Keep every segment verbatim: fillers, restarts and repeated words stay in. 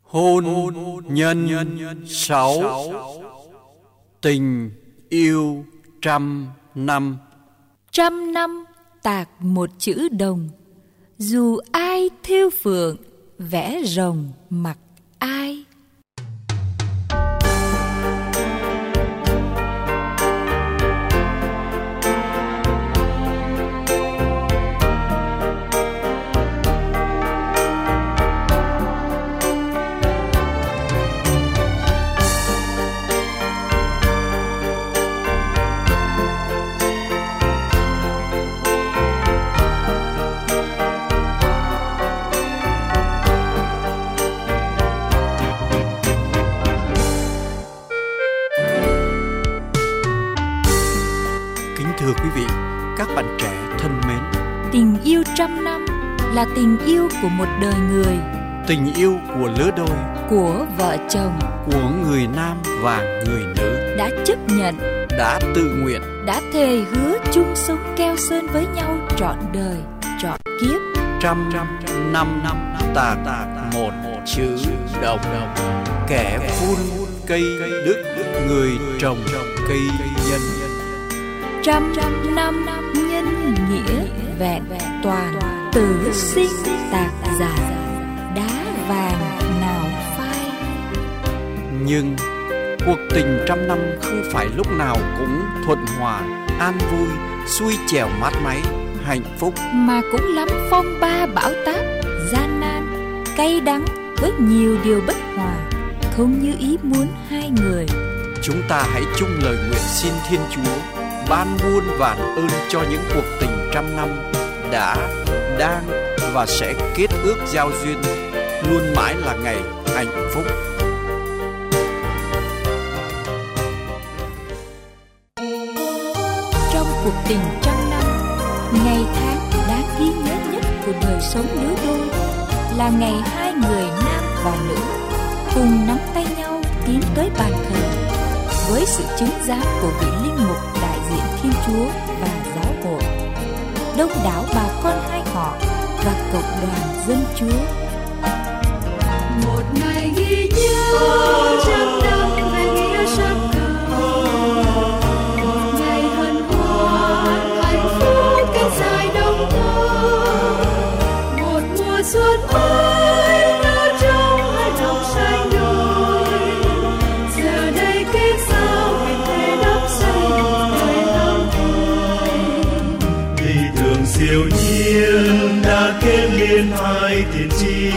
Hôn nhân sáu, tình yêu trăm năm. Trăm năm tạc một chữ đồng, dù ai thêu phượng vẽ rồng mặc ai. Thưa quý vị, các bạn trẻ thân mến, tình yêu trăm năm là tình yêu của một đời người, tình yêu của lứa đôi, của vợ chồng, của người nam và người nữ đã chấp nhận, đã tự nguyện, đã thề hứa chung sống keo sơn với nhau trọn đời, trọn kiếp. Trăm năm năm tạc một chữ đồng, kẻ vun cây đức, người trồng cây nhân. Trăm năm nhân nghĩa vẹn toàn, tử sinh tạc giả, đá vàng nào phai. Nhưng cuộc tình trăm năm không phải lúc nào cũng thuận hòa, an vui, xuôi chèo mát máy, hạnh phúc, mà cũng lắm phong ba bão táp, gian nan, cay đắng với nhiều điều bất hòa, không như ý muốn hai người. Chúng ta hãy chung lời nguyện xin Thiên Chúa ban muôn vàn ơn cho những cuộc tình trăm năm đã, đang và sẽ kết ước giao duyên, luôn mãi là ngày hạnh phúc. Trong cuộc tình trăm năm, ngày tháng đáng ghi nhớ nhất của đời sống lứa đôi là ngày hai người nam và nữ cùng nắm tay nhau tiến tới bàn thờ, với sự chứng giám của vị linh mục đại diện Thiên Chúa và giáo hội, đông đảo bà con hai họ và cộng đoàn dân Chúa. Một ngày ghi nhớ trăm năm về nghĩa sắc cầu, một ngày hân hoan hạnh phúc kết dài đông thơ, một mùa xuân mới nở trong hai lòng xanh đồi. Giờ đây kết giao hẹn thề đắp xây đời lòng thề. Lý tưởng siêu nhiên đã kết liên hai tiền tri,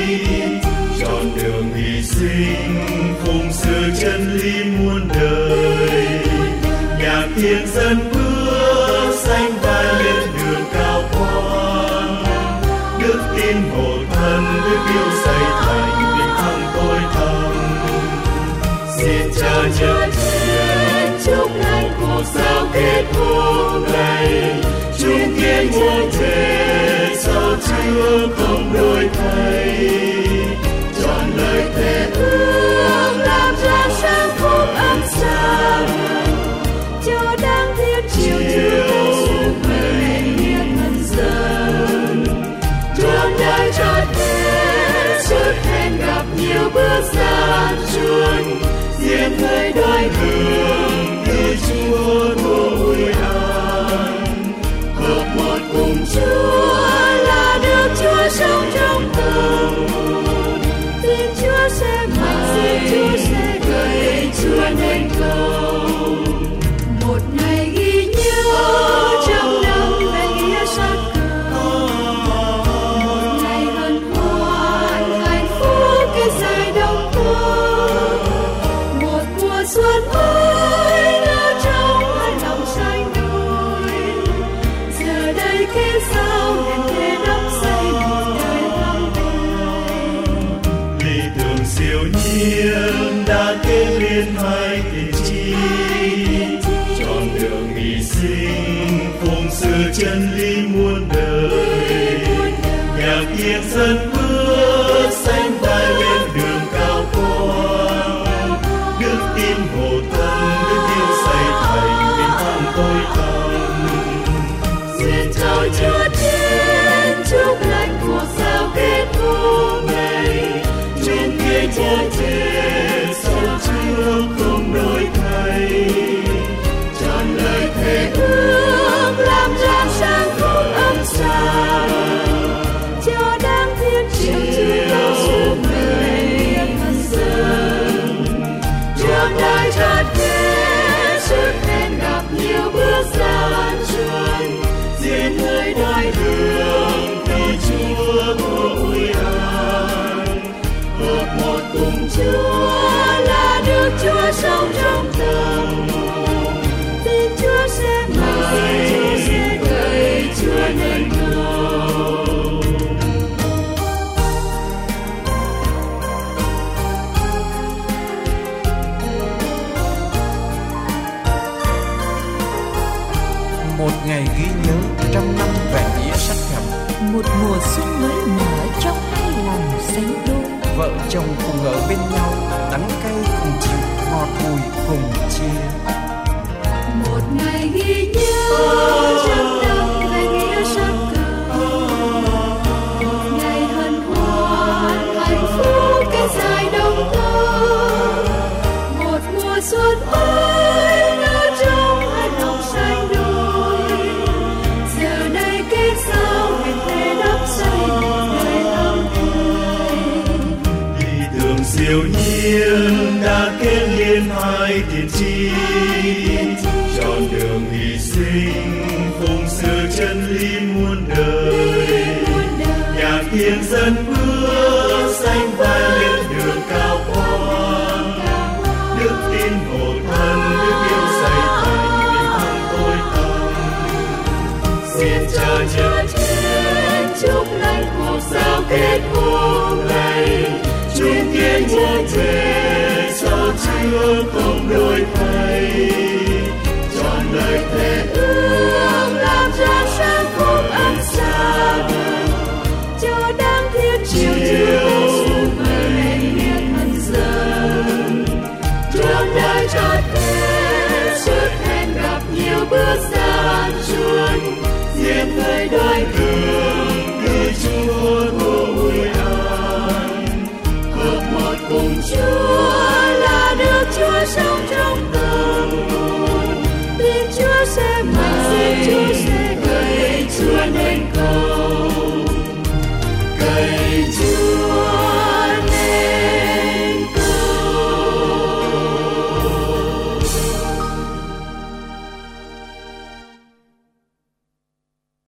chọn đường hy sinh phụng sự chân lý muôn đời. Nhạc thiên dân bước sánh vai lên đường cao quan, đức tin hộ thân đức yêu xây thành bình thăng tối thầm. Xin Cha nhớ thiên chúc lành cuộc giao kết hôm nay, chung kiên muôn thề sao chưa không đổi thay. Chọn lời thề ước làm ra sáng phúc ấm sáng, cho đáng thiên chiều thương về nghĩa nhân dân. Trong đời trọn hết suốt hẹn gặp nhiều bước gian truân, diện người đôi đường như Chúa vui an. Hợp một cùng Chúa là được Chúa sống trong từng hồn, tin Chúa sẽ mạnh, tin Chúa sẽ gầy, Chúa nên cầu. Một ngày ghi nhớ trăm năm về nghĩa sắc cầu, một ngày hân hoan hạnh phúc kết dài đông thơ, một mùa xuân mới nở trong hai lòng xanh đồi. Giờ đây kết giao hẹn thề đắp xây một đời thắm tươi. Lý tưởng siêu nhiên đã kết liên hai tiền tri, chọn đường hy sinh phụng sự chân lý muôn đời. Nhạc thiên dân bước sánh vai lên đường cao quan, đức tin hộ thân đức yêu xây thành bình thăng tối thầm. Xin chào Chúa Thiên chúc lành cuộc giao kết hôm nay, chung kiên chưa chết sâu trước không đổi thay, trọn lời thề ước làm ra sáng phúc ấm sáng, cho đáng thiên chiều cao suốt đời thân dân. Trường đời chợt ghé sức hẹn gặp nhiều bước gian truân, diện hơi đôi đường vì Chúa của ôi an. Hợp một cùng Chúa là Đức Chúa sống trong tâm, tin Chúa sẽ mãi, Chúa sẽ đợi, Chúa nên cầu. Một ngày ghi nhớ trăm năm vẹn nghĩa sắc thẳm, một mùa xuân mới nở trong hai lòng sánh đôi. vợ chồng cùng ở bên nhau, đắng cay cùng chịu, ngọt bùi cùng chia. Một ngày ghi nhớ trăm năm về nghĩa sắc cầu, một ngày hân hoan hạnh phúc cái dài đông tơ, một mùa xuân mới nở trong hai lòng xanh đôi. Giờ đây kết giao hẹn thề đắp xây đời ấm tươi. Lý tưởng siêu nhiên đã kết liên hai tiền tri, chọn đường hy sinh phụng sự chân lý muôn đời. Nhạc thiên dân bước xanh vai lên đường cao quang, đức tin hộ thân, đức yêu xây thành tình thân tôi tâm. Xin cha nhớ trên chúc lành cuộc giao kết hôm nay, chúng kiên muôn về sau trước.